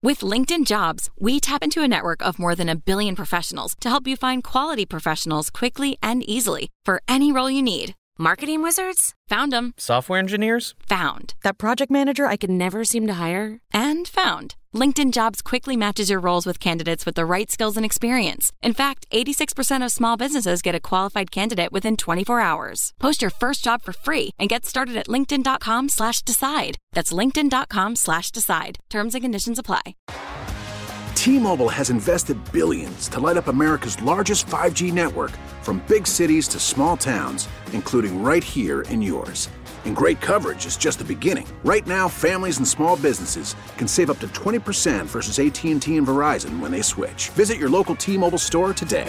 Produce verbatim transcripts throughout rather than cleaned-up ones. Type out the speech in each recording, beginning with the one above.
With LinkedIn Jobs, we tap into a network of more than a billion professionals to help you find quality professionals quickly and easily for any role you need. Marketing wizards? Found them. Software engineers? Found. That project manager I could never seem to hire? And found. LinkedIn Jobs quickly matches your roles with candidates with the right skills and experience. In fact, eighty-six percent of small businesses get a qualified candidate within twenty-four hours. Post your first job for free and get started at linkedin.com slash decide. That's linkedin.com slash decide. Terms and conditions apply. T-Mobile has invested billions to light up America's largest five G network, from big cities to small towns, including right here in yours. And great coverage is just the beginning. Right now, families and small businesses can save up to twenty percent versus A T and T and Verizon when they switch. Visit your local T-Mobile store today.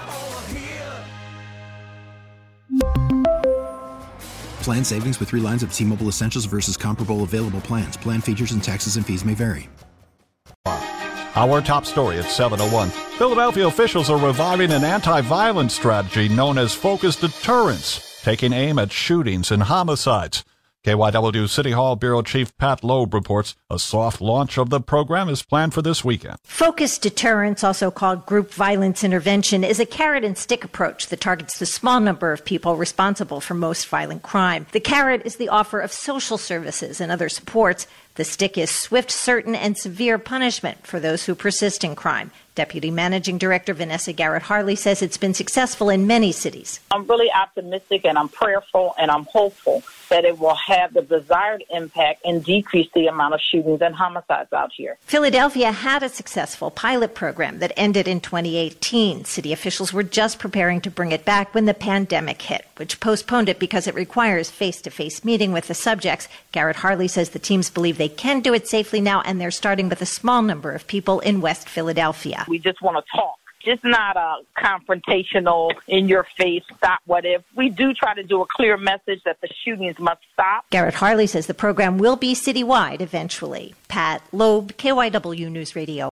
Plan savings with three lines of T-Mobile Essentials versus comparable available plans. Plan features and taxes and fees may vary. Our top story at seven oh one. Philadelphia officials are reviving an anti-violence strategy known as focused deterrence, taking aim at shootings and homicides. K Y W City Hall Bureau Chief Pat Loeb reports a soft launch of the program is planned for this weekend. Focused deterrence, also called group violence intervention, is a carrot and stick approach that targets the small number of people responsible for most violent crime. The carrot is the offer of social services and other supports. The stick is swift, certain, and severe punishment for those who persist in crime. Deputy Managing Director Vanessa Garrett Harley says it's been successful in many cities. I'm really optimistic and I'm prayerful and I'm hopeful that it will have the desired impact and decrease the amount of shootings and homicides out here. Philadelphia had a successful pilot program that ended in twenty eighteen. City officials were just preparing to bring it back when the pandemic hit, which postponed it because it requires face-to-face meeting with the subjects. Garrett Harley says the teams believe they can do it safely now, and they're starting with a small number of people in West Philadelphia. We just want to talk. Just not a confrontational, in-your-face, stop what if. We do try to do a clear message that the shootings must stop. Garrett Harley says the program will be citywide eventually. Pat Loeb, K Y W News Radio.